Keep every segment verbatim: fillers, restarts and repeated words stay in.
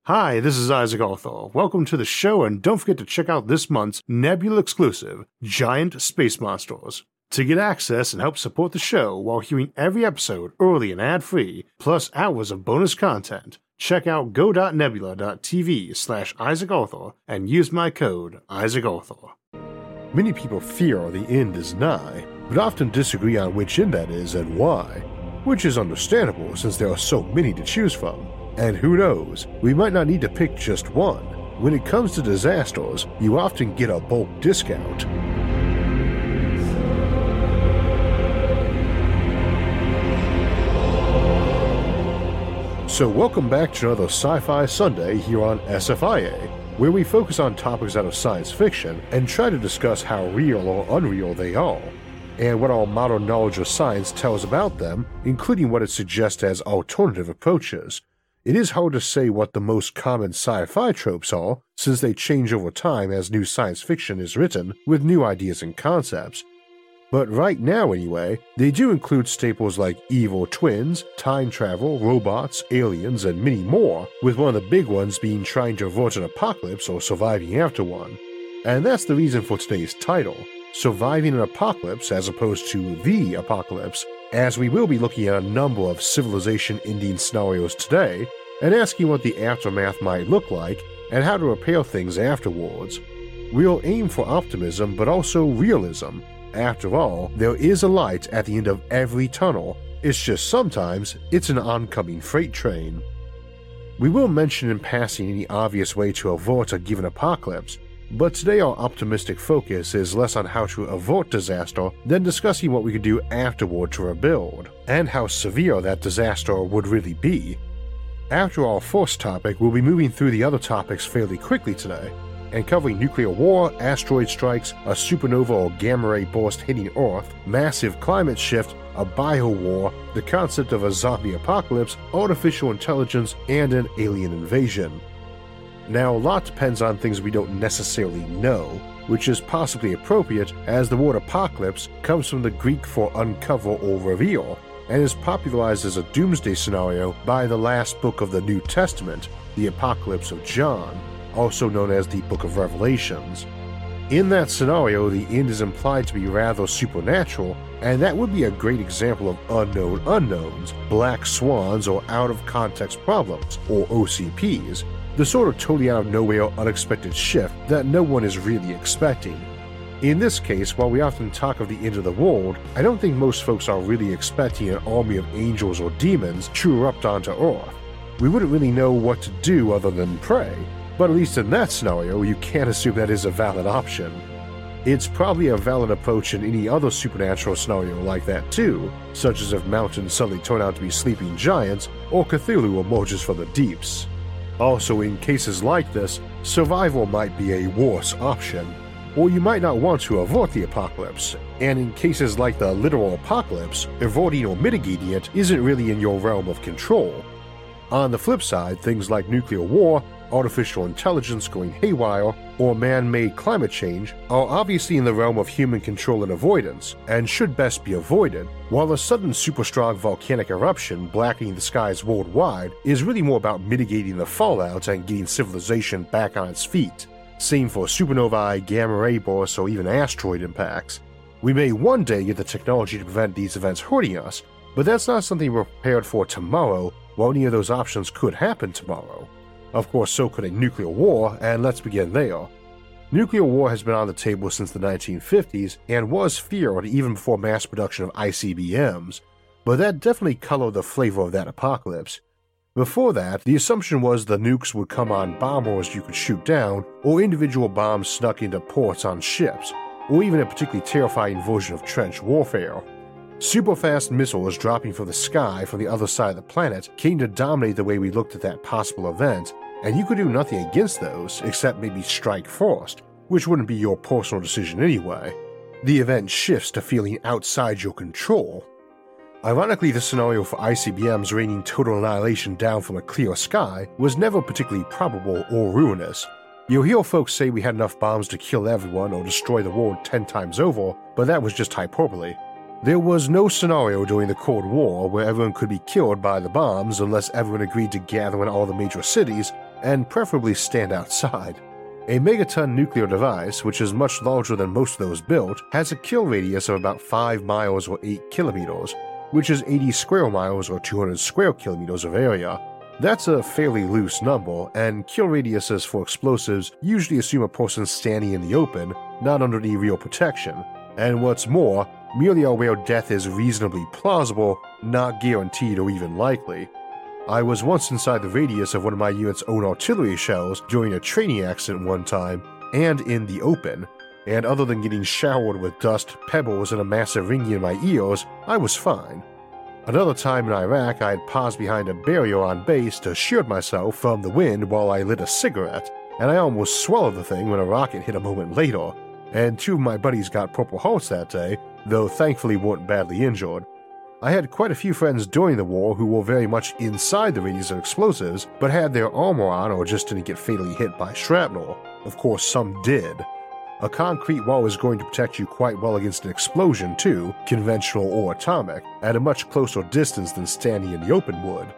Hi, this is Isaac Arthur. Welcome to the show, and don't forget to check out this month's Nebula exclusive, Giant Space Monsters. To get access and help support the show while hearing every episode early and ad-free, plus hours of bonus content, check out go.nebula.tv slash Isaac Arthur and use my code Isaac Arthur. Many people fear the end is nigh, but often disagree on which end that is and why, which is understandable since there are so many to choose from. And who knows, we might not need to pick just one. When it comes to disasters, you often get a bulk discount. So welcome back to another Sci-Fi Sunday here on S F I A, where we focus on topics out of science fiction and try to discuss how real or unreal they are, and what our modern knowledge of science tells about them, including what it suggests as alternative approaches. It is hard to say what the most common sci-fi tropes are, since they change over time as new science fiction is written with new ideas and concepts. But right now anyway, they do include staples like evil twins, time travel, robots, aliens, and many more, with one of the big ones being trying to avert an apocalypse or surviving after one. And that's the reason for today's title, Surviving an Apocalypse as opposed to The Apocalypse, as we will be looking at a number of civilization-ending scenarios today, and asking what the aftermath might look like and how to repair things afterwards. We'll aim for optimism but also realism. After all, there is a light at the end of every tunnel, it's just sometimes it's an oncoming freight train. We will mention in passing any obvious way to avert a given apocalypse, but today our optimistic focus is less on how to avert disaster than discussing what we could do afterward to rebuild, and how severe that disaster would really be. After our first topic, we'll be moving through the other topics fairly quickly today, and covering nuclear war, asteroid strikes, a supernova or gamma ray burst hitting Earth, massive climate shift, a bio-war, the concept of a zombie apocalypse, artificial intelligence, and an alien invasion. Now, a lot depends on things we don't necessarily know, which is possibly appropriate as the word apocalypse comes from the Greek for uncover or reveal, and is popularized as a doomsday scenario by the last book of the New Testament, the Apocalypse of John, also known as the Book of Revelations. In that scenario, the end is implied to be rather supernatural, and that would be a great example of unknown unknowns, black swans, or out-of-context problems, or O C Ps, the sort of totally out-of-nowhere unexpected shift that no one is really expecting. In this case, while we often talk of the end of the world, I don't think most folks are really expecting an army of angels or demons to erupt onto Earth. We wouldn't really know what to do other than pray, but at least in that scenario, you can't assume that is a valid option. It's probably a valid approach in any other supernatural scenario like that too, such as if mountains suddenly turn out to be sleeping giants, or Cthulhu emerges from the deeps. Also, in cases like this, survival might be a worse option, or you might not want to avert the apocalypse, and in cases like the literal apocalypse, averting or mitigating it isn't really in your realm of control. On the flip side, things like nuclear war, artificial intelligence going haywire, or man-made climate change are obviously in the realm of human control and avoidance, and should best be avoided, while a sudden super-strong volcanic eruption blackening the skies worldwide is really more about mitigating the fallout and getting civilization back on its feet. Same for supernovae, gamma ray bursts, or even asteroid impacts. We may one day get the technology to prevent these events hurting us, but that's not something we're prepared for tomorrow, while any of those options could happen tomorrow. Of course, so could a nuclear war, and let's begin there. Nuclear war has been on the table since the nineteen fifties and was feared even before mass production of I C B Ms, but that definitely colored the flavor of that apocalypse. Before that, the assumption was the nukes would come on bombers you could shoot down, or individual bombs snuck into ports on ships, or even a particularly terrifying version of trench warfare. Super-fast missiles dropping from the sky from the other side of the planet came to dominate the way we looked at that possible event, and you could do nothing against those except maybe strike first, which wouldn't be your personal decision anyway. The event shifts to feeling outside your control. Ironically, the scenario for I C B Ms raining total annihilation down from a clear sky was never particularly probable or ruinous. You'll hear folks say we had enough bombs to kill everyone or destroy the world ten times over, but that was just hyperbole. There was no scenario during the Cold War where everyone could be killed by the bombs unless everyone agreed to gather in all the major cities, and preferably stand outside. A megaton nuclear device, which is much larger than most of those built, has a kill radius of about five miles or eight kilometers, which is eighty square miles or two hundred square kilometers of area. That's a fairly loose number, and kill radiuses for explosives usually assume a person standing in the open, not under any real protection, and what's more, merely are where death is reasonably plausible, not guaranteed or even likely. I was once inside the radius of one of my unit's own artillery shells during a training accident one time, and in the open, and other than getting showered with dust, pebbles, and a massive ringing in my ears, I was fine. Another time in Iraq, I had paused behind a barrier on base to shield myself from the wind while I lit a cigarette, and I almost swallowed the thing when a rocket hit a moment later, and two of my buddies got Purple Hearts that day, though thankfully weren't badly injured. I had quite a few friends during the war who were very much inside the radius of explosives, but had their armor on or just didn't get fatally hit by shrapnel. Of course, some did. A concrete wall is going to protect you quite well against an explosion too, conventional or atomic, at a much closer distance than standing in the open would.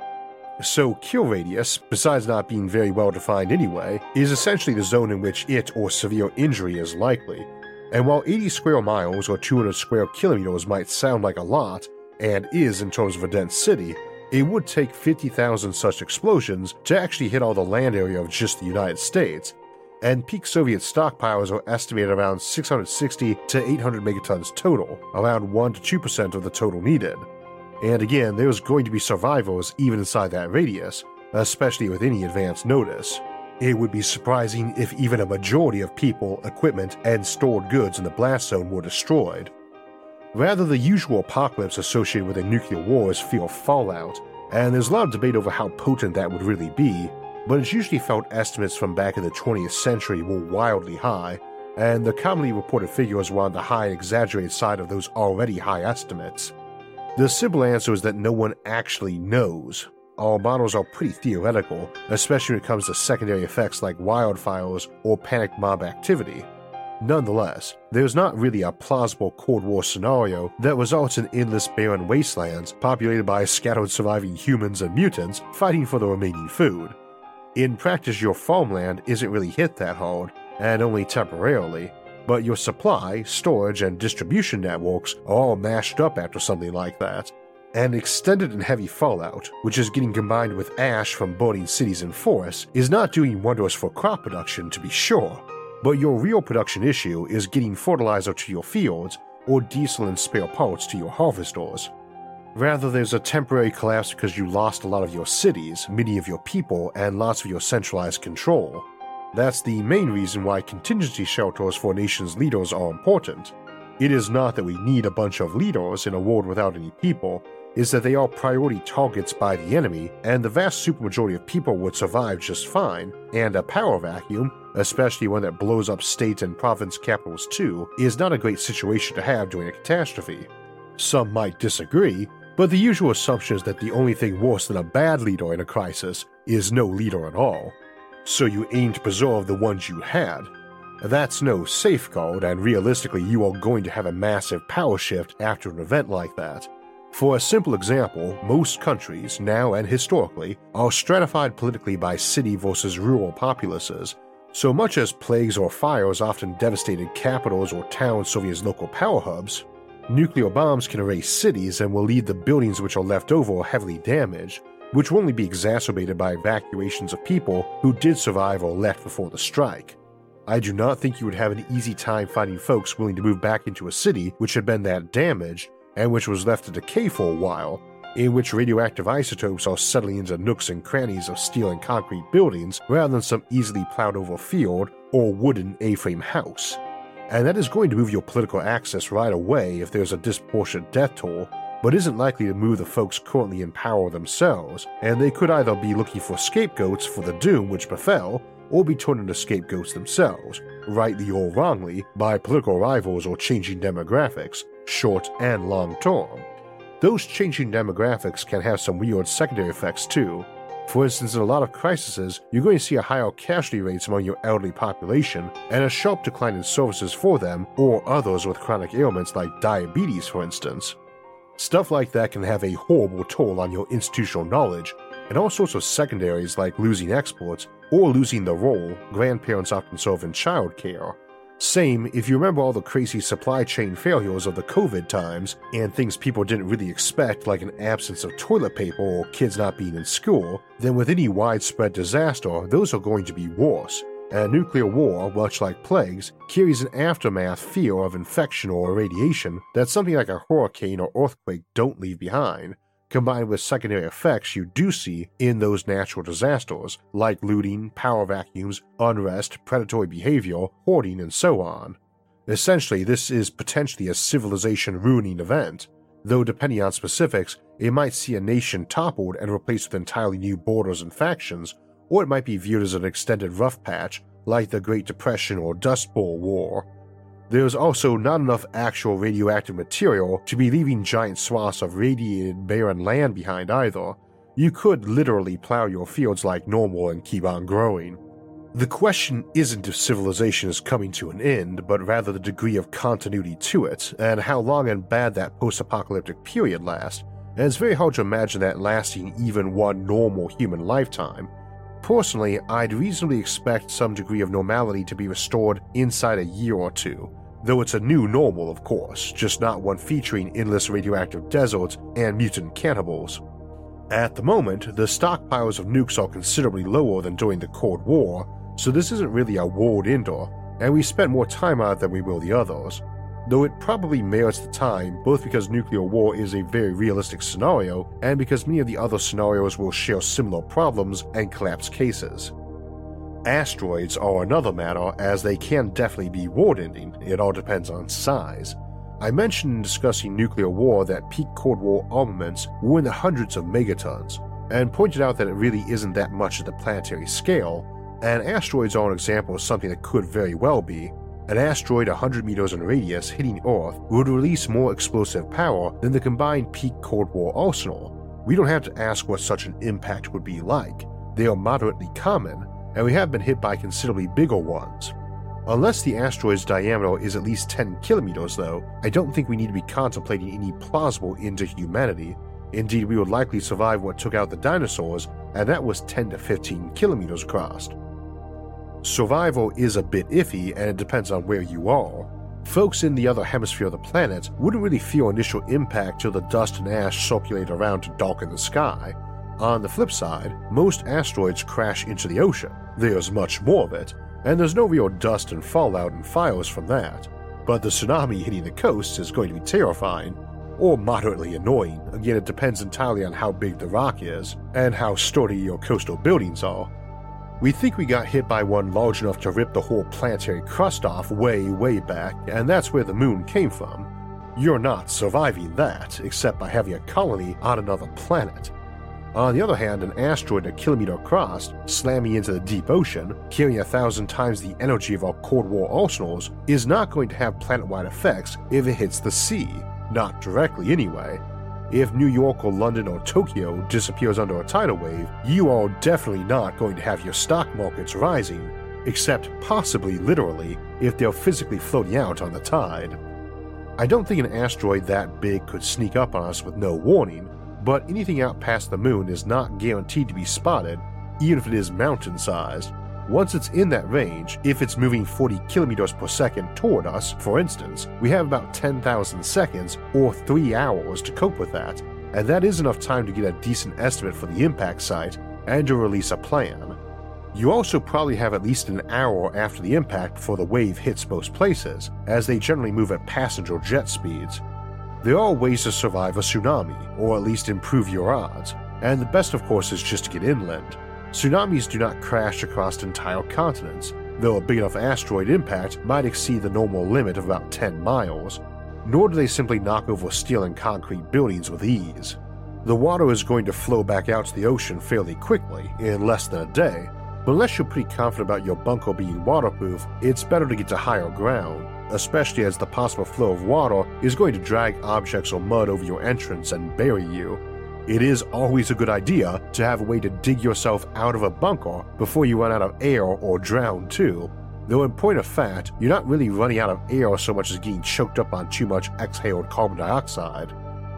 So kill radius, besides not being very well defined anyway, is essentially the zone in which it or severe injury is likely. And while eighty square miles or two hundred square kilometers might sound like a lot, and is in terms of a dense city, it would take fifty thousand such explosions to actually hit all the land area of just the United States, and peak Soviet stockpiles are estimated around six hundred sixty to eight hundred megatons total, around one to two percent of the total needed. And again, there's going to be survivors even inside that radius, especially with any advance notice. It would be surprising if even a majority of people, equipment, and stored goods in the blast zone were destroyed. Rather, the usual apocalypse associated with a nuclear war is fear of fallout, and there's a lot of debate over how potent that would really be, but it's usually felt estimates from back in the twentieth century were wildly high, and the commonly reported figures were on the high and exaggerated side of those already high estimates. The simple answer is that no one actually knows. Our models are pretty theoretical, especially when it comes to secondary effects like wildfires or panic mob activity. Nonetheless, there's not really a plausible Cold War scenario that results in endless barren wastelands populated by scattered surviving humans and mutants fighting for the remaining food. In practice, your farmland isn't really hit that hard, and only temporarily, but your supply, storage, and distribution networks are all mashed up after something like that. And extended and heavy fallout, which is getting combined with ash from burning cities and forests, is not doing wonders for crop production, to be sure. But your real production issue is getting fertilizer to your fields or diesel and spare parts to your harvesters. Rather, there's a temporary collapse because you lost a lot of your cities, many of your people, and lots of your centralized control. That's the main reason why contingency shelters for a nation's leaders are important. It is not that we need a bunch of leaders in a world without any people, is that they are priority targets by the enemy, and the vast supermajority of people would survive just fine, and a power vacuum, especially one that blows up state and province capitals too, is not a great situation to have during a catastrophe. Some might disagree, but the usual assumption is that the only thing worse than a bad leader in a crisis is no leader at all. So you aim to preserve the ones you had. That's no safeguard, and realistically you are going to have a massive power shift after an event like that. For a simple example, most countries, now and historically, are stratified politically by city versus rural populaces. So much as plagues or fires often devastated capitals or towns serving as local power hubs, nuclear bombs can erase cities and will leave the buildings which are left over heavily damaged, which will only be exacerbated by evacuations of people who did survive or left before the strike. I do not think you would have an easy time finding folks willing to move back into a city which had been that damaged, and which was left to decay for a while, in which radioactive isotopes are settling into nooks and crannies of steel and concrete buildings rather than some easily plowed over field or wooden A-frame house. And that is going to move your political axis right away if there's a disproportionate death toll, but isn't likely to move the folks currently in power themselves, and they could either be looking for scapegoats for the doom which befell, or be turned into scapegoats themselves, rightly or wrongly, by political rivals or changing demographics, short and long term. Those changing demographics can have some weird secondary effects too. For instance, in a lot of crises, you're going to see a higher casualty rates among your elderly population and a sharp decline in services for them or others with chronic ailments like diabetes, for instance. Stuff like that can have a horrible toll on your institutional knowledge, and all sorts of secondaries like losing exports or losing the role grandparents often serve in childcare. Same if you remember all the crazy supply chain failures of the COVID times and things people didn't really expect, like an absence of toilet paper or kids not being in school, then with any widespread disaster, those are going to be worse. And nuclear war, much like plagues, carries an aftermath fear of infection or irradiation that something like a hurricane or earthquake don't leave behind, combined with secondary effects you do see in those natural disasters, like looting, power vacuums, unrest, predatory behavior, hoarding, and so on. Essentially, this is potentially a civilization-ruining event, though depending on specifics, it might see a nation toppled and replaced with entirely new borders and factions, or it might be viewed as an extended rough patch, like the Great Depression or Dust Bowl War. There's also not enough actual radioactive material to be leaving giant swaths of radiated barren land behind either. You could literally plow your fields like normal and keep on growing. The question isn't if civilization is coming to an end, but rather the degree of continuity to it, and how long and bad that post-apocalyptic period lasts, and it's very hard to imagine that lasting even one normal human lifetime. Personally, I'd reasonably expect some degree of normality to be restored inside a year or two, though it's a new normal of course, just not one featuring endless radioactive deserts and mutant cannibals. At the moment, the stockpiles of nukes are considerably lower than during the Cold War, so this isn't really a world ender, and we spent more time on it than we will the others, though it probably merits the time both because nuclear war is a very realistic scenario and because many of the other scenarios will share similar problems and collapse cases. Asteroids are another matter, as they can definitely be world-ending. It all depends on size. I mentioned in discussing nuclear war that peak Cold War armaments were in the hundreds of megatons, and pointed out that it really isn't that much at the planetary scale, and asteroids are an example of something that could very well be. An asteroid one hundred meters in radius hitting Earth would release more explosive power than the combined peak Cold War arsenal. We don't have to ask what such an impact would be like. They are moderately common, and we have been hit by considerably bigger ones. Unless the asteroid's diameter is at least ten kilometers though, I don't think we need to be contemplating any plausible end to humanity. Indeed, we would likely survive what took out the dinosaurs, and that was ten to fifteen kilometers across. Survival is a bit iffy, and it depends on where you are. Folks in the other hemisphere of the planet wouldn't really feel initial impact till the dust and ash circulate around to darken the sky. On the flip side, most asteroids crash into the ocean. There's much more of it, and there's no real dust and fallout and fires from that. But the tsunami hitting the coast is going to be terrifying, or moderately annoying. Again, it depends entirely on how big the rock is, and how sturdy your coastal buildings are. We think we got hit by one large enough to rip the whole planetary crust off way, way back, and that's where the moon came from. You're not surviving that, except by having a colony on another planet. On the other hand, an asteroid a kilometer across, slamming into the deep ocean, carrying a thousand times the energy of our Cold War arsenals, is not going to have planet-wide effects if it hits the sea, not directly anyway. If New York or London or Tokyo disappears under a tidal wave, you are definitely not going to have your stock markets rising, except possibly literally if they're physically floating out on the tide. I don't think an asteroid that big could sneak up on us with no warning, but anything out past the moon is not guaranteed to be spotted, even if it is mountain-sized. Once it's in that range, if it's moving forty kilometers per second toward us, for instance, we have about ten thousand seconds or three hours to cope with that, and that is enough time to get a decent estimate for the impact site and to release a plan. You also probably have at least an hour after the impact before the wave hits most places, as they generally move at passenger jet speeds. There are ways to survive a tsunami, or at least improve your odds, and the best of course is just to get inland. Tsunamis do not crash across entire continents, though a big enough asteroid impact might exceed the normal limit of about ten miles, nor do they simply knock over steel and concrete buildings with ease. The water is going to flow back out to the ocean fairly quickly, in less than a day, but unless you're pretty confident about your bunker being waterproof, it's better to get to higher ground, especially as the possible flow of water is going to drag objects or mud over your entrance and bury you. It is always a good idea to have a way to dig yourself out of a bunker before you run out of air or drown too, though in point of fact, you're not really running out of air so much as getting choked up on too much exhaled carbon dioxide.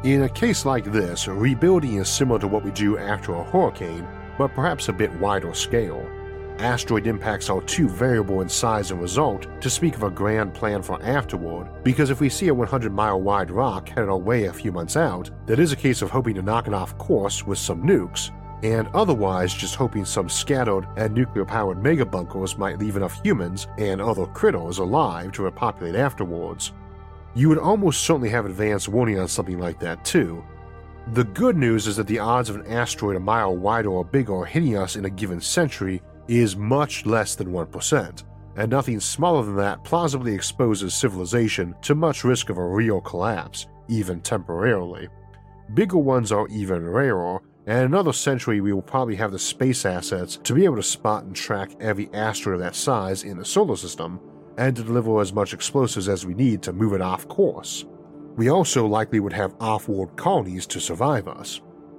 In a case like this, rebuilding is similar to what we do after a hurricane, but perhaps a bit wider scale. Asteroid impacts are too variable in size and result to speak of a grand plan for afterward, because if we see a one hundred mile wide rock headed our way a few months out, that is a case of hoping to knock it off course with some nukes, and otherwise just hoping some scattered and nuclear-powered megabunkers might leave enough humans and other critters alive to repopulate afterwards. You would almost certainly have advance warning on something like that too. The good news is that the odds of an asteroid a mile wider or bigger hitting us in a given century is much less than one percent, and nothing smaller than that plausibly exposes civilization to much risk of a real collapse, even temporarily. Bigger ones are even rarer, and in another century we will probably have the space assets to be able to spot and track every asteroid of that size in the solar system, and to deliver as much explosives as we need to move it off course. We also likely would have off-world colonies to survive us.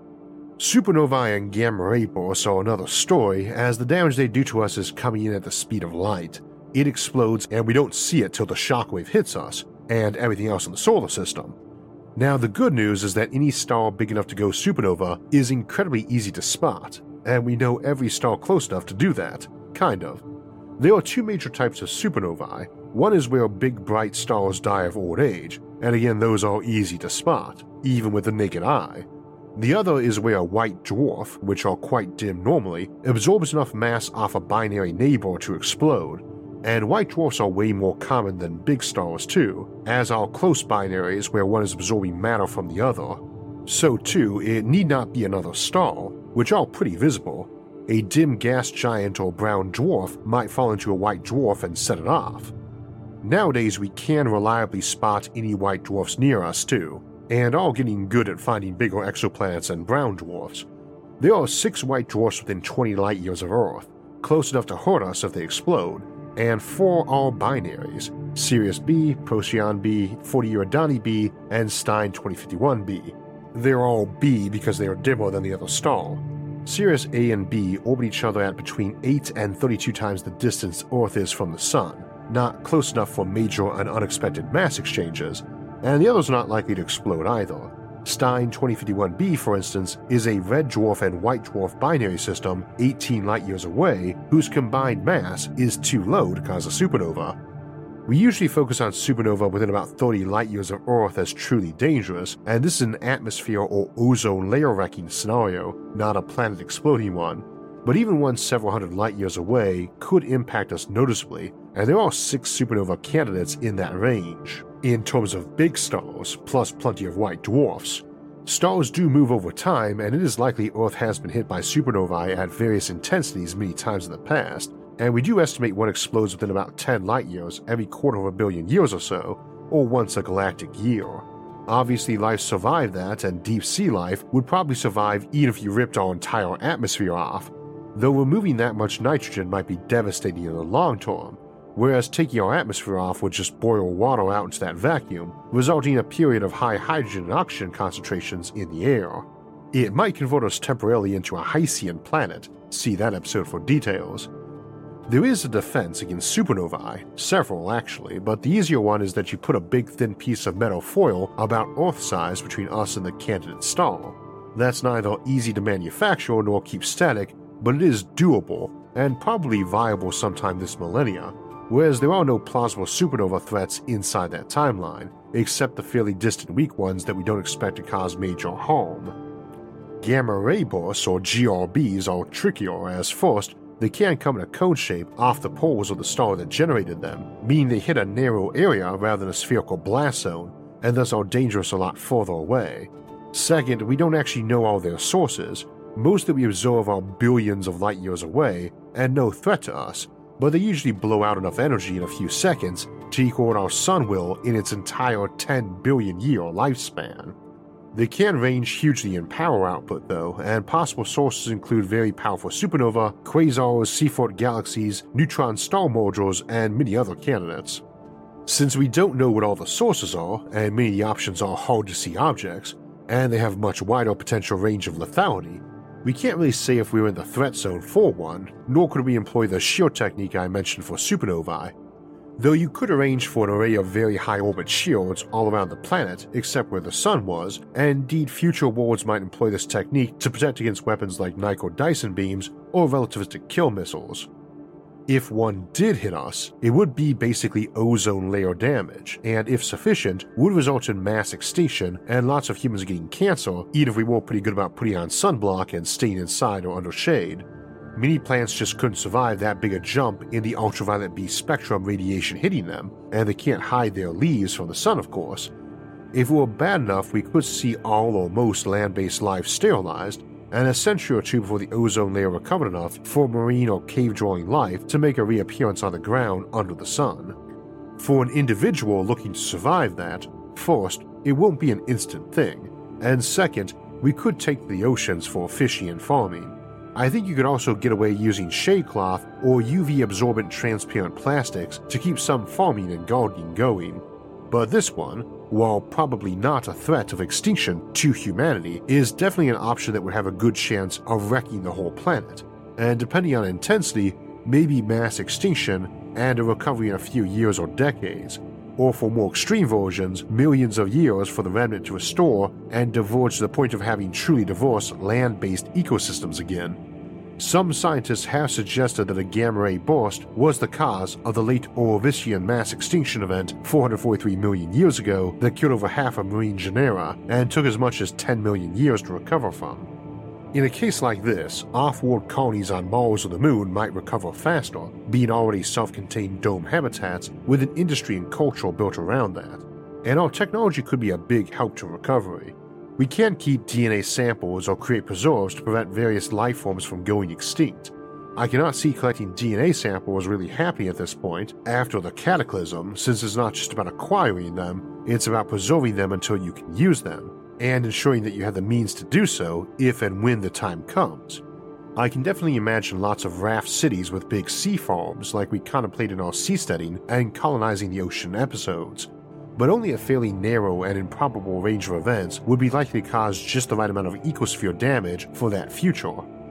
Supernovae and gamma-ray bursts are another story, as the damage they do to us is coming in at the speed of light. It explodes and we don't see it till the shockwave hits us, and everything else in the solar system. Now the good news is that any star big enough to go supernova is incredibly easy to spot, and we know every star close enough to do that, kind of. There are two major types of supernovae. One is where big bright stars die of old age, and again those are easy to spot, even with the naked eye. The other is where a white dwarf, which are quite dim normally, absorbs enough mass off a binary neighbor to explode, and white dwarfs are way more common than big stars too, as are close binaries where one is absorbing matter from the other. So too, it need not be another star, which are pretty visible. A dim gas giant or brown dwarf might fall into a white dwarf and set it off. Nowadays we can reliably spot any white dwarfs near us too, and are getting good at finding bigger exoplanets and brown dwarfs. There are six white dwarfs within twenty light years of Earth, close enough to hurt us if they explode, and four are binaries: Sirius B, Procyon B, forty Eridani B, and Stein twenty fifty-one B. They're all B because they are dimmer than the other star. Sirius A and B orbit each other at between eight and thirty-two times the distance Earth is from the Sun, not close enough for major and unexpected mass exchanges, and the others are not likely to explode either. Stein twenty fifty-one B, for instance, is a red dwarf and white dwarf binary system eighteen light-years away whose combined mass is too low to cause a supernova. We usually focus on supernova within about thirty light-years of Earth as truly dangerous, and this is an atmosphere or ozone layer-wrecking scenario, not a planet exploding one. But even one several hundred light-years away could impact us noticeably, and there are six supernova candidates in that range, in terms of big stars, plus plenty of white dwarfs. Stars do move over time, and it is likely Earth has been hit by supernovae at various intensities many times in the past, and we do estimate one explodes within about ten light-years every quarter of a billion years or so, or once a galactic year. Obviously life survived that, and deep-sea life would probably survive even if you ripped our entire atmosphere off, though removing that much nitrogen might be devastating in the long term, whereas taking our atmosphere off would just boil water out into that vacuum, resulting in a period of high hydrogen and oxygen concentrations in the air. It might convert us temporarily into a Hycean planet, see that episode for details. There is a defense against supernovae, several actually, but the easier one is that you put a big thin piece of metal foil about Earth size between us and the candidate star. That's neither easy to manufacture nor keep static, but it is doable, and probably viable sometime this millennia, whereas there are no plausible supernova threats inside that timeline, except the fairly distant weak ones that we don't expect to cause major harm. Gamma-ray bursts, or G R Bs, are trickier, as first, they can come in a cone shape off the poles of the star that generated them, meaning they hit a narrow area rather than a spherical blast zone, and thus are dangerous a lot further away. Second, we don't actually know all their sources. Most that we observe are billions of light years away, and no threat to us, but they usually blow out enough energy in a few seconds to equal what our Sun will in its entire ten billion year lifespan. They can range hugely in power output though, and possible sources include very powerful supernova, quasars, Seyfert galaxies, neutron star mergers, and many other candidates. Since we don't know what all the sources are, and many of the options are hard-to-see objects, and they have much wider potential range of lethality, we can't really say if we're in the threat zone for one, nor could we employ the shear technique I mentioned for supernovae. Though you could arrange for an array of very high-orbit shields all around the planet except where the sun was, and indeed future worlds might employ this technique to protect against weapons like Nyko Dyson beams or relativistic kill missiles. If one did hit us, it would be basically ozone layer damage, and if sufficient, would result in mass extinction and lots of humans getting cancer, even if we were pretty good about putting on sunblock and staying inside or under shade. Many plants just couldn't survive that big a jump in the ultraviolet B spectrum radiation hitting them, and they can't hide their leaves from the sun, of course. If it were bad enough, we could see all or most land-based life sterilized, and a century or two before the ozone layer recovered enough for marine or cave-dwelling life to make a reappearance on the ground under the sun. For an individual looking to survive that, first, it won't be an instant thing, and second, we could take to the oceans for fishing and farming. I think you could also get away using shade cloth or U V-absorbent transparent plastics to keep some farming and gardening going. But this one, while probably not a threat of extinction to humanity, is definitely an option that would have a good chance of wrecking the whole planet, and depending on intensity, maybe mass extinction and a recovery in a few years or decades, or for more extreme versions, millions of years for the remnant to restore and diverge to the point of having truly diverse land-based ecosystems again. Some scientists have suggested that a gamma-ray burst was the cause of the late Ordovician mass extinction event four hundred forty-three million years ago that killed over half of marine genera and took as much as ten million years to recover from. In a case like this, off-world colonies on Mars or the Moon might recover faster, being already self-contained dome habitats with an industry and culture built around that. And our technology could be a big help to recovery. We can't keep D N A samples or create preserves to prevent various life forms from going extinct. I cannot see collecting D N A samples really happening at this point after the cataclysm, since it's not just about acquiring them, it's about preserving them until you can use them, and ensuring that you have the means to do so if and when the time comes. I can definitely imagine lots of raft cities with big sea farms like we contemplate in our seasteading and colonizing the ocean episodes, but only a fairly narrow and improbable range of events would be likely to cause just the right amount of ecosphere damage for that future.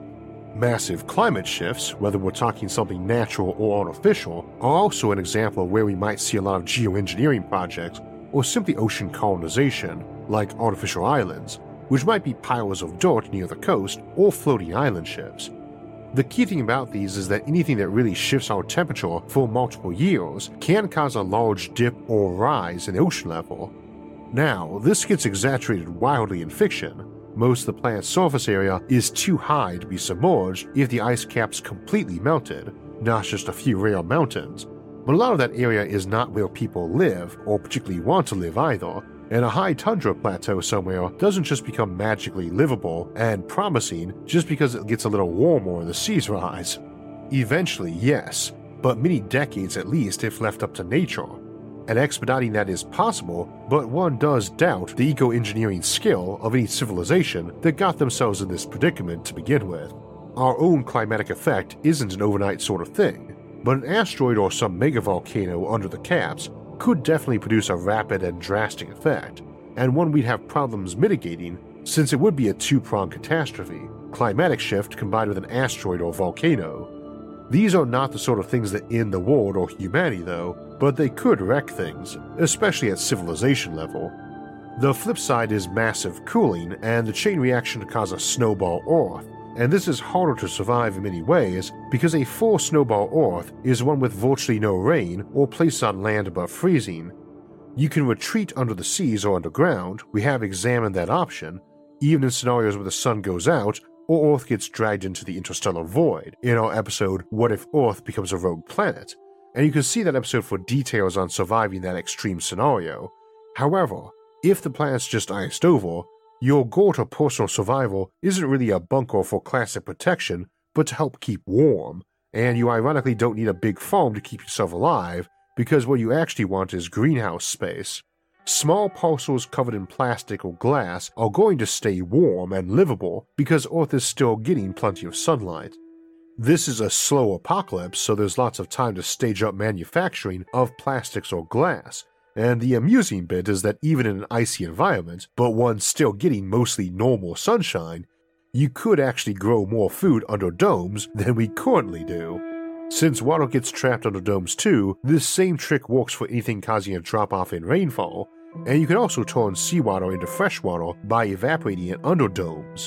Massive climate shifts, whether we're talking something natural or artificial, are also an example of where we might see a lot of geoengineering projects or simply ocean colonization, like artificial islands, which might be piles of dirt near the coast or floating island ships. The key thing about these is that anything that really shifts our temperature for multiple years can cause a large dip or rise in the ocean level. Now, this gets exaggerated wildly in fiction. Most of the planet's surface area is too high to be submerged if the ice caps completely melted, not just a few rare mountains, but a lot of that area is not where people live or particularly want to live either, and a high tundra plateau somewhere doesn't just become magically livable and promising just because it gets a little warmer and the seas rise. Eventually, yes, but many decades at least if left up to nature. And expediting that is possible, but one does doubt the eco-engineering skill of any civilization that got themselves in this predicament to begin with. Our own climatic effect isn't an overnight sort of thing, but an asteroid or some megavolcano under the caps could definitely produce a rapid and drastic effect, and one we'd have problems mitigating since it would be a two-pronged catastrophe, climatic shift combined with an asteroid or volcano. These are not the sort of things that end the world or humanity though, but they could wreck things, especially at civilization level. The flip side is massive cooling and the chain reaction to cause a snowball Earth, and this is harder to survive in many ways because a full snowball Earth is one with virtually no rain or place on land above freezing. You can retreat under the seas or underground, we have examined that option, even in scenarios where the sun goes out or Earth gets dragged into the interstellar void in our episode What If Earth Becomes a Rogue Planet, and you can see that episode for details on surviving that extreme scenario. However, if the planet's just iced over, your goal to personal survival isn't really a bunker for classic protection, but to help keep warm, and you ironically don't need a big farm to keep yourself alive, because what you actually want is greenhouse space. Small parcels covered in plastic or glass are going to stay warm and livable because Earth is still getting plenty of sunlight. This is a slow apocalypse, so there's lots of time to stage up manufacturing of plastics or glass, and the amusing bit is that even in an icy environment, but one still getting mostly normal sunshine, you could actually grow more food under domes than we currently do. Since water gets trapped under domes too, this same trick works for anything causing a drop-off in rainfall, and you can also turn seawater into fresh water by evaporating it under domes.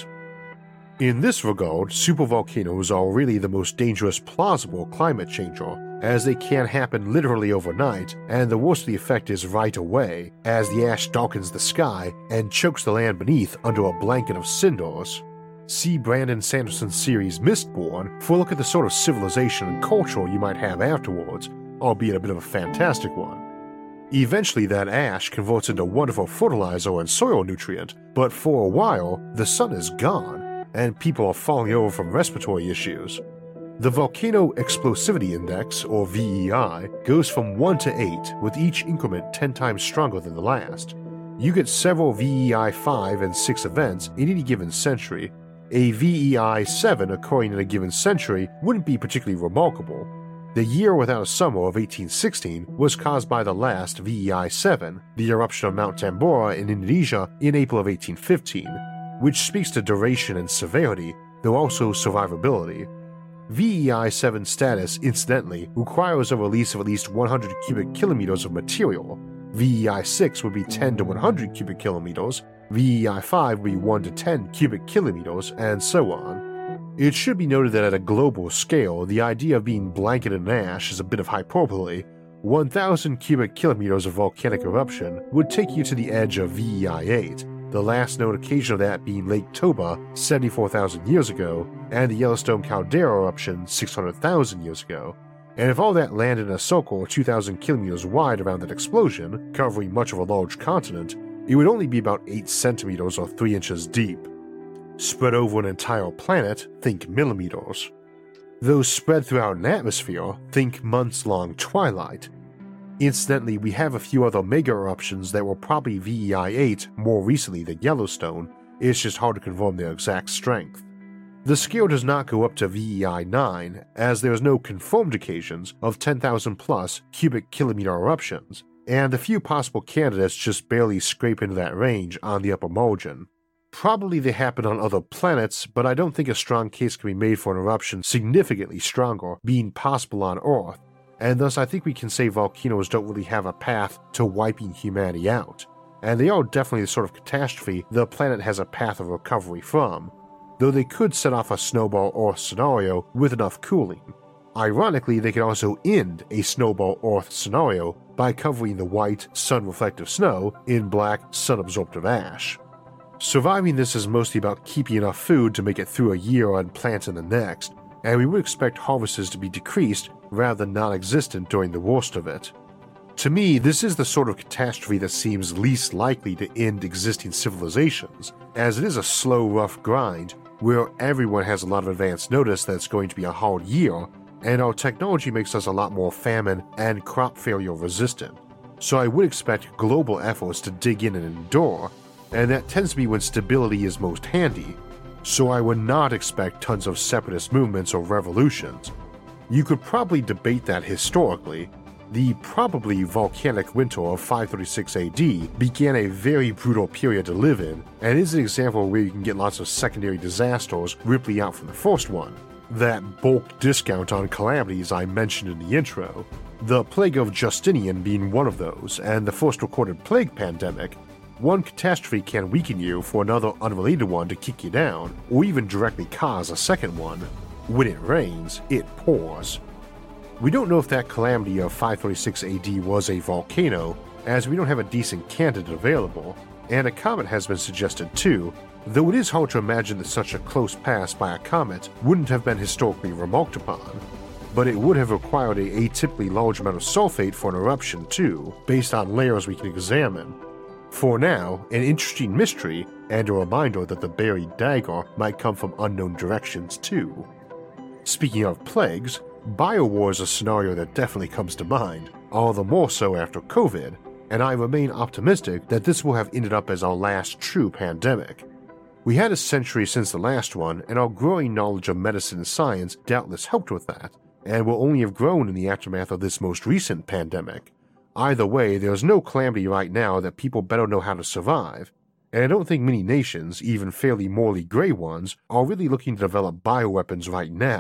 In this regard, supervolcanoes are really the most dangerous plausible climate changer, as they can happen literally overnight, and the worst of the effect is right away, as the ash darkens the sky and chokes the land beneath under a blanket of cinders. See Brandon Sanderson's series Mistborn for a look at the sort of civilization and culture you might have afterwards, albeit a bit of a fantastic one. Eventually that ash converts into wonderful fertilizer and soil nutrient, but for a while the sun is gone, and people are falling over from respiratory issues. The Volcano Explosivity Index, or V E I, goes from one to eight, with each increment ten times stronger than the last. You get several V E I five and six events in any given century. A V E I seven occurring in a given century wouldn't be particularly remarkable. The year without a summer of eighteen sixteen was caused by the last V E I seven, the eruption of Mount Tambora in Indonesia in April of eighteen fifteen, which speaks to duration and severity, though also survivability. V E I seven status, incidentally, requires a release of at least one hundred cubic kilometers of material. V E I six would be ten to one hundred cubic kilometers, V E I five would be one to ten cubic kilometers, and so on. It should be noted that at a global scale, the idea of being blanketed in ash is a bit of hyperbole. one thousand cubic kilometers of volcanic eruption would take you to the edge of V E I eight, the last known occasion of that being Lake Toba seventy-four thousand years ago, and the Yellowstone caldera eruption six hundred thousand years ago. And if all that landed in a circle two thousand kilometers wide around that explosion, covering much of a large continent, it would only be about eight centimeters or three inches deep. Spread over an entire planet, think millimeters. Those spread throughout an atmosphere, think months-long twilight. Incidentally, we have a few other mega eruptions that were probably V E I eight more recently than Yellowstone. It's just hard to confirm their exact strength. The scale does not go up to V E I nine, as there is no confirmed occasions of ten thousand plus cubic kilometer eruptions, and the few possible candidates just barely scrape into that range on the upper margin. Probably they happen on other planets, but I don't think a strong case can be made for an eruption significantly stronger being possible on Earth, and thus I think we can say volcanoes don't really have a path to wiping humanity out, and they are definitely the sort of catastrophe the planet has a path of recovery from, though they could set off a snowball Earth scenario with enough cooling. Ironically, they can also end a snowball Earth scenario by covering the white, sun-reflective snow in black, sun-absorptive ash. Surviving this is mostly about keeping enough food to make it through a year and plant in the next, and we would expect harvests to be decreased rather than non-existent during the worst of it. To me, this is the sort of catastrophe that seems least likely to end existing civilizations, as it is a slow, rough grind where everyone has a lot of advance notice that it's going to be a hard year, and our technology makes us a lot more famine and crop failure resistant. So I would expect global efforts to dig in and endure, and that tends to be when stability is most handy, so I would not expect tons of separatist movements or revolutions. You could probably debate that historically. The probably volcanic winter of five thirty-six A D began a very brutal period to live in, and is an example where you can get lots of secondary disasters rippling out from the first one. That bulk discount on calamities I mentioned in the intro, the plague of Justinian being one of those, and the first recorded plague pandemic. One catastrophe can weaken you for another unrelated one to kick you down, or even directly cause a second one. When it rains, it pours. We don't know if that calamity of five thirty-six A D was a volcano, as we don't have a decent candidate available, and a comet has been suggested too, though it is hard to imagine that such a close pass by a comet wouldn't have been historically remarked upon. But it would have required a atypically large amount of sulfate for an eruption too, based on layers we can examine. For now, an interesting mystery, and a reminder that the buried dagger might come from unknown directions too. Speaking of plagues, biowar is a scenario that definitely comes to mind, all the more so after COVID, and I remain optimistic that this will have ended up as our last true pandemic. We had a century since the last one, and our growing knowledge of medicine and science doubtless helped with that, and will only have grown in the aftermath of this most recent pandemic. Either way, there's no calamity right now that people better know how to survive, and I don't think many nations, even fairly morally gray ones, are really looking to develop bioweapons right now,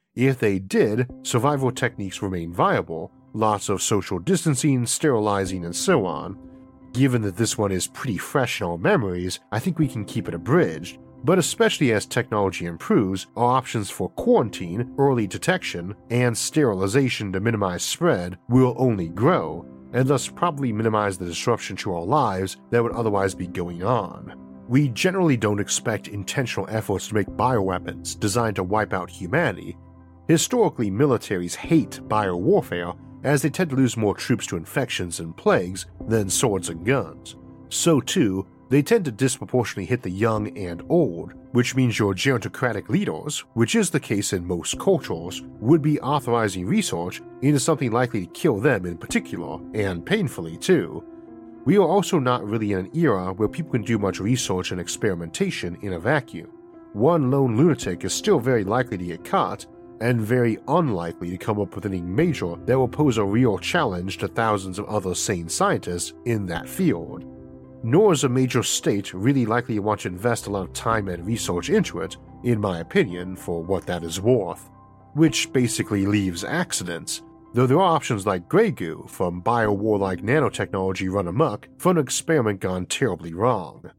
If they did, survival techniques remain viable, lots of social distancing, sterilizing, and so on. Given that this one is pretty fresh in our memories, I think we can keep it abridged, but especially as technology improves, our options for quarantine, early detection, and sterilization to minimize spread will only grow, and thus probably minimize the disruption to our lives that would otherwise be going on. We generally don't expect intentional efforts to make bioweapons designed to wipe out humanity. Historically, militaries hate biowarfare as they tend to lose more troops to infections and plagues than swords and guns. So too, they tend to disproportionately hit the young and old, which means your gerontocratic leaders, which is the case in most cultures, would be authorizing research into something likely to kill them in particular, and painfully too. We are also not really in an era where people can do much research and experimentation in a vacuum. One lone lunatic is still very likely to get caught, and very unlikely to come up with anything major that will pose a real challenge to thousands of other sane scientists in that field. Nor is a major state really likely to want to invest a lot of time and research into it, in my opinion, for what that is worth. Which basically leaves accidents, though there are options like Grey Goo from bio-war-like nanotechnology run amok for an experiment gone terribly wrong.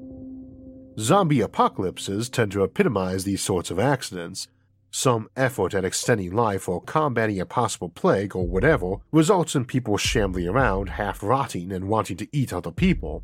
Zombie apocalypses tend to epitomize these sorts of accidents. Some effort at extending life or combating a possible plague or whatever results in people shambling around, half-rotting and wanting to eat other people.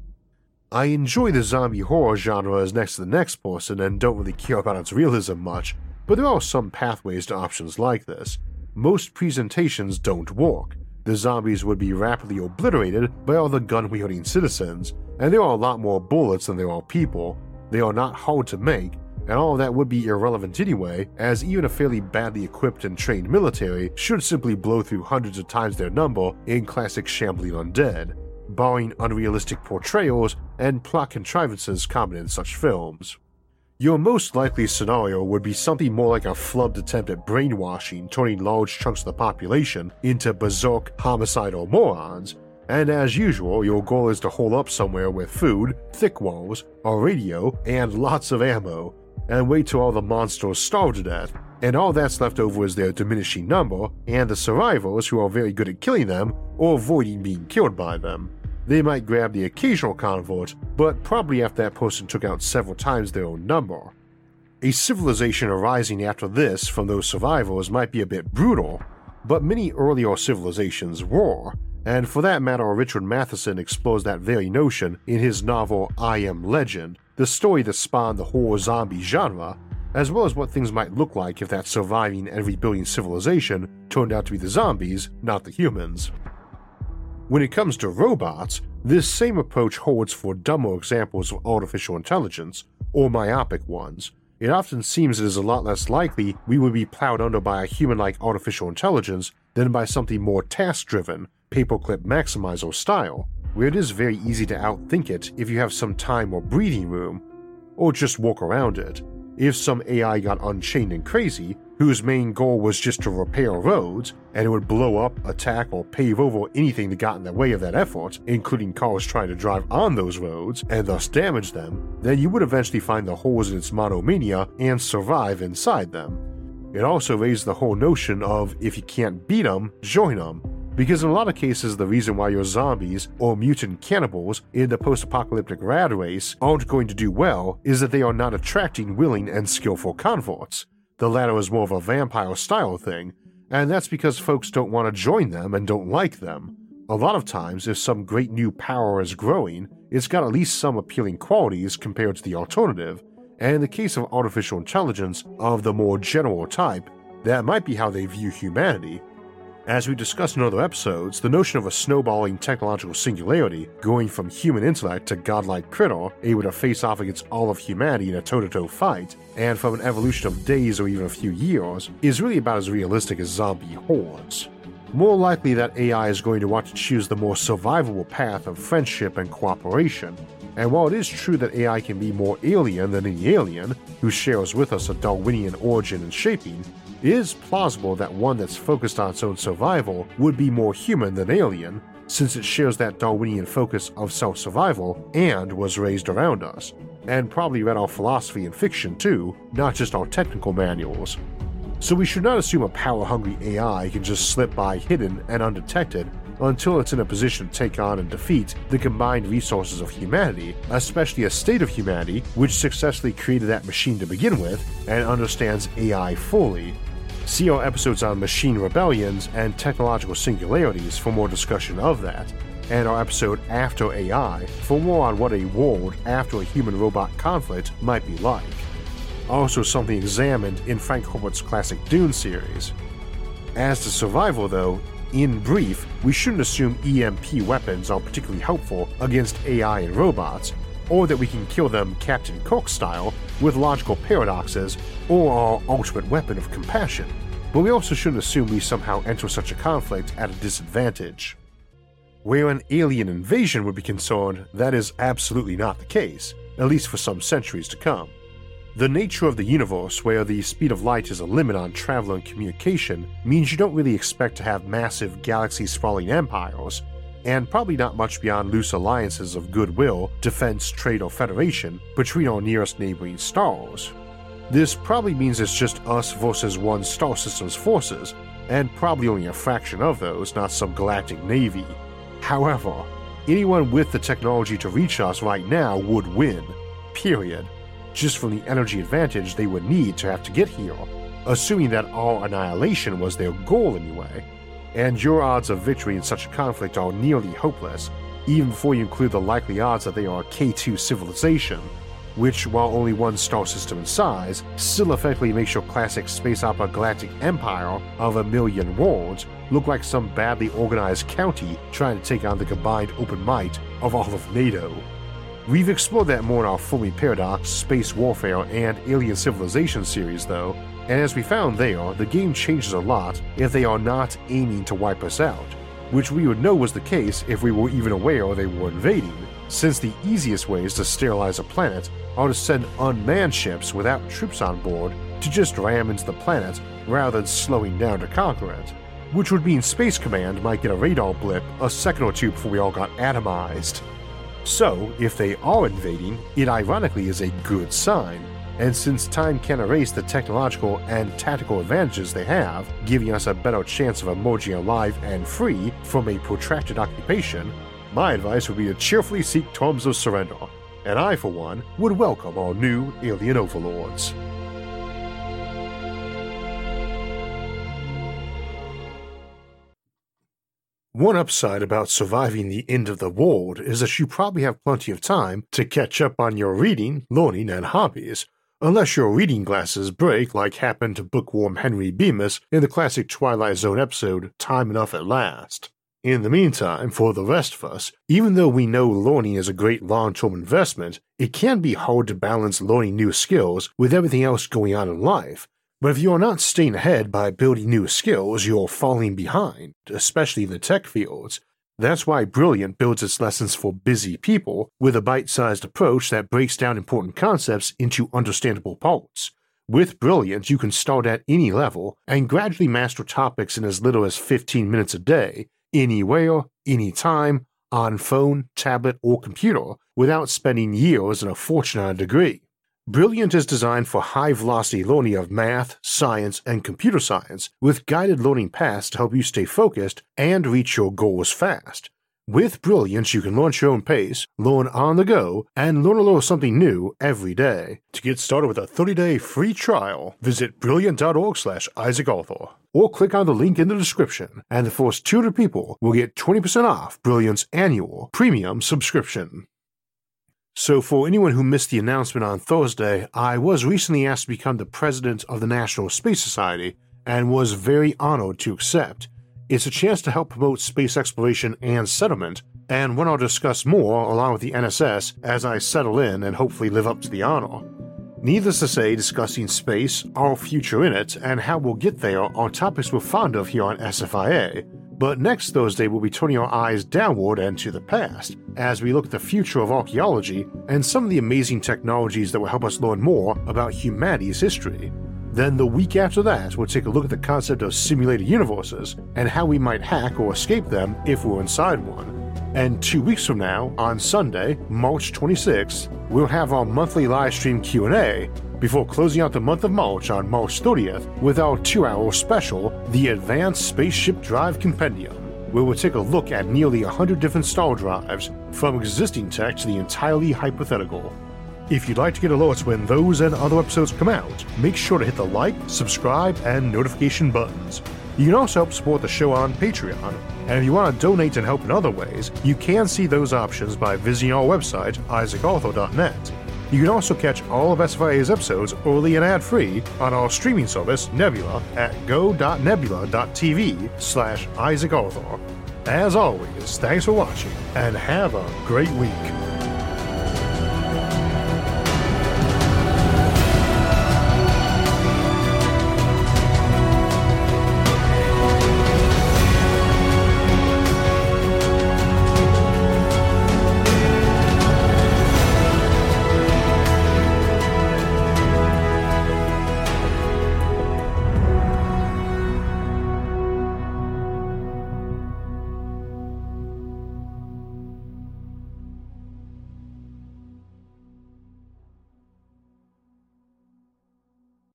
I enjoy the zombie horror genre as next to the next person and don't really care about its realism much, but there are some pathways to options like this. Most presentations don't work. The zombies would be rapidly obliterated by all the gun-wielding citizens, and there are a lot more bullets than there are people. They are not hard to make, and all of that would be irrelevant anyway, as even a fairly badly equipped and trained military should simply blow through hundreds of times their number in classic shambling undead, barring unrealistic portrayals and plot contrivances common in such films. Your most likely scenario would be something more like a flubbed attempt at brainwashing, turning large chunks of the population into berserk, homicidal morons, and as usual, your goal is to hole up somewhere with food, thick walls, a radio, and lots of ammo, and wait till all the monsters starve to death, and all that's left over is their diminishing number, and the survivors who are very good at killing them or avoiding being killed by them. They might grab the occasional convert, but probably after that person took out several times their own number. A civilization arising after this from those survivors might be a bit brutal, but many earlier civilizations were, and for that matter Richard Matheson explores that very notion in his novel I Am Legend, the story that spawned the horror zombie genre, as well as what things might look like if that surviving and rebuilding civilization turned out to be the zombies, not the humans. When it comes to robots, this same approach holds for dumber examples of artificial intelligence, or myopic ones. It often seems it is a lot less likely we would be plowed under by a human-like artificial intelligence than by something more task-driven, paperclip maximizer style, where it is very easy to outthink it if you have some time or breathing room, or just walk around it. If some A I got unchained and crazy, whose main goal was just to repair roads, and it would blow up, attack, or pave over anything that got in the way of that effort, including cars trying to drive on those roads and thus damage them, then you would eventually find the holes in its monomania and survive inside them. It also raised the whole notion of if you can't beat them, join them, because in a lot of cases the reason why your zombies or mutant cannibals in the post-apocalyptic rad race aren't going to do well is that they are not attracting willing and skillful converts. The latter is more of a vampire-style thing, and that's because folks don't want to join them and don't like them. A lot of times, if some great new power is growing, it's got at least some appealing qualities compared to the alternative, and in the case of artificial intelligence of the more general type, that might be how they view humanity. As we discussed in other episodes, the notion of a snowballing technological singularity going from human intellect to godlike critter able to face off against all of humanity in a toe-to-toe fight, and from an evolution of days or even a few years, is really about as realistic as zombie hordes. More likely that A I is going to want to choose the more survivable path of friendship and cooperation, and while it is true that A I can be more alien than any alien who shares with us a Darwinian origin and shaping, it is plausible that one that's focused on its own survival would be more human than alien, since it shares that Darwinian focus of self-survival and was raised around us, and probably read our philosophy and fiction too, not just our technical manuals. so we should not assume a power-hungry A I can just slip by hidden and undetected until it's in a position to take on and defeat the combined resources of humanity, especially a state of humanity which successfully created that machine to begin with and understands A I fully. See our episodes on machine rebellions and technological singularities for more discussion of that, and our episode After A I for more on what a world after a human-robot conflict might be like. Also something examined in Frank Herbert's classic Dune series. As to survival though, in brief, we shouldn't assume E M P weapons are particularly helpful against A I and robots, or that we can kill them Captain Cook style with logical paradoxes or our ultimate weapon of compassion, but we also shouldn't assume we somehow enter such a conflict at a disadvantage. Where an alien invasion would be concerned, that is absolutely not the case, at least for some centuries to come. The nature of the universe, where the speed of light is a limit on travel and communication, means you don't really expect to have massive galaxy-sprawling empires, and probably not much beyond loose alliances of goodwill, defense, trade, or federation between our nearest neighboring stars. This probably means it's just us versus one star system's forces, and probably only a fraction of those, not some galactic navy. However, anyone with the technology to reach us right now would win, period. Just from the energy advantage they would need to have to get here, assuming that our annihilation was their goal anyway, and your odds of victory in such a conflict are nearly hopeless, even before you include the likely odds that they are a K two civilization, which, while only one star system in size, still effectively makes your classic space opera galactic empire of a million worlds look like some badly organized county trying to take on the combined open might of all of NATO. We've explored that more in our Fermi Paradox, Space Warfare, and Alien Civilization series though, and as we found there, the game changes a lot if they are not aiming to wipe us out, which we would know was the case if we were even aware they were invading, since the easiest ways to sterilize a planet are to send unmanned ships without troops on board to just ram into the planet rather than slowing down to conquer it, which would mean Space Command might get a radar blip a second or two before we all got atomized. So, if they are invading, it ironically is a good sign, and since time can erase the technological and tactical advantages they have, giving us a better chance of emerging alive and free from a protracted occupation, my advice would be to cheerfully seek terms of surrender, and I, for one, would welcome our new alien overlords. One upside about surviving the end of the world is that you probably have plenty of time to catch up on your reading, learning, and hobbies, unless your reading glasses break like happened to bookworm Henry Bemis in the classic Twilight Zone episode Time Enough at Last. In the meantime, for the rest of us, even though we know learning is a great long-term investment, it can be hard to balance learning new skills with everything else going on in life. But if you are not staying ahead by building new skills, you're falling behind, especially in the tech fields. That's why Brilliant builds its lessons for busy people with a bite-sized approach that breaks down important concepts into understandable parts. With Brilliant, you can start at any level and gradually master topics in as little as fifteen minutes a day, anywhere, anytime, on phone, tablet, or computer, without spending years and a fortune on a degree. Brilliant is designed for high-velocity learning of math, science, and computer science, with guided learning paths to help you stay focused and reach your goals fast. With Brilliant, you can launch your own pace, learn on the go, and learn a little something new every day. To get started with a thirty-day free trial, visit brilliant dot org slash Isaac Arthur, or click on the link in the description, and the first two hundred people will get twenty percent off Brilliant's annual premium subscription. So for anyone who missed the announcement on Thursday, I was recently asked to become the president of the National Space Society, and was very honored to accept. It's a chance to help promote space exploration and settlement, and one I'll discuss more along with the N S S as I settle in and hopefully live up to the honor. Needless to say, discussing space, our future in it, and how we'll get there are topics we're fond of here on S F I A, but next Thursday we'll be turning our eyes downward and to the past, as we look at the future of archaeology and some of the amazing technologies that will help us learn more about humanity's history. Then the week after that, we'll take a look at the concept of simulated universes and how we might hack or escape them if we're inside one. And two weeks from now, on Sunday, March twenty-sixth, we'll have our monthly livestream Q and A, before closing out the month of March on March thirtieth with our two-hour special, The Advanced Spaceship Drive Compendium, where we'll take a look at nearly one hundred different star drives, from existing tech to the entirely hypothetical. If you'd like to get alerts when those and other episodes come out, make sure to hit the like, subscribe, and notification buttons. You can also help support the show on Patreon, and if you want to donate and help in other ways, you can see those options by visiting our website, isaac arthur dot net. You can also catch all of S F I A's episodes early and ad-free on our streaming service, Nebula, at go dot nebula dot t v slash Isaac Arthur. As always, thanks for watching, and have a great week.